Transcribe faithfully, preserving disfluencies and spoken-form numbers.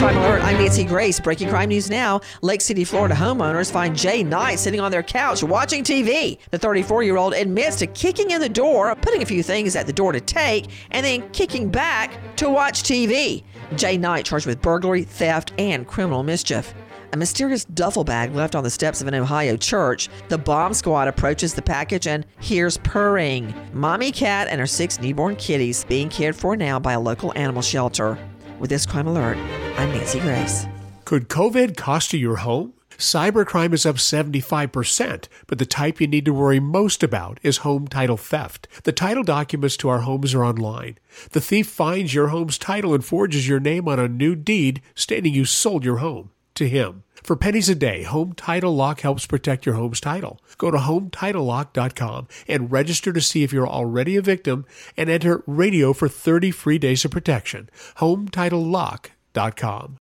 Crime Alert, I'm Nancy Grace. Breaking crime news now. Lake City, Florida homeowners find Jay Knight sitting on their couch watching T V. The thirty-four-year-old admits to kicking in the door, putting a few things at the door to take, and then kicking back to watch T V. Jay Knight charged with burglary, theft, and criminal mischief. A mysterious duffel bag left on the steps of an Ohio church. The bomb squad approaches the package and hears purring. Mommy cat and her six newborn kitties being cared for now by a local animal shelter. With this Crime Alert, I'm Nancy Grace. Could COVID cost you your home? Cybercrime is up seventy-five percent, but the type you need to worry most about is home title theft. The title documents to our homes are online. The thief finds your home's title and forges your name on a new deed stating you sold your home to him. For pennies a day, Home Title Lock helps protect your home's title. Go to home title lock dot com and register to see if you're already a victim and enter radio for thirty free days of protection. home title lock dot com.